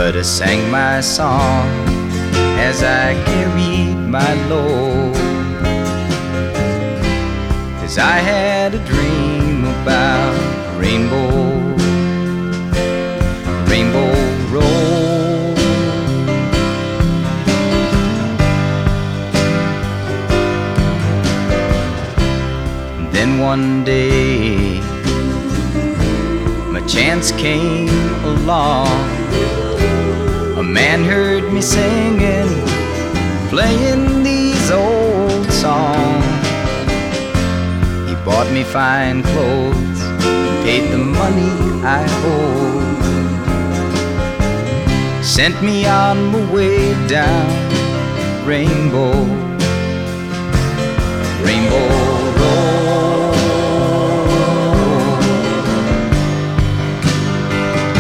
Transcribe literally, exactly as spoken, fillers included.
but I sang my song as I carried my load. 'Cause I had a dream about a rainbow, a rainbow road. And then one day my chance came along. A man heard me singing, playing these old songs. He bought me fine clothes, paid the money I owed, sent me on my way down Rainbow, Rainbow Road.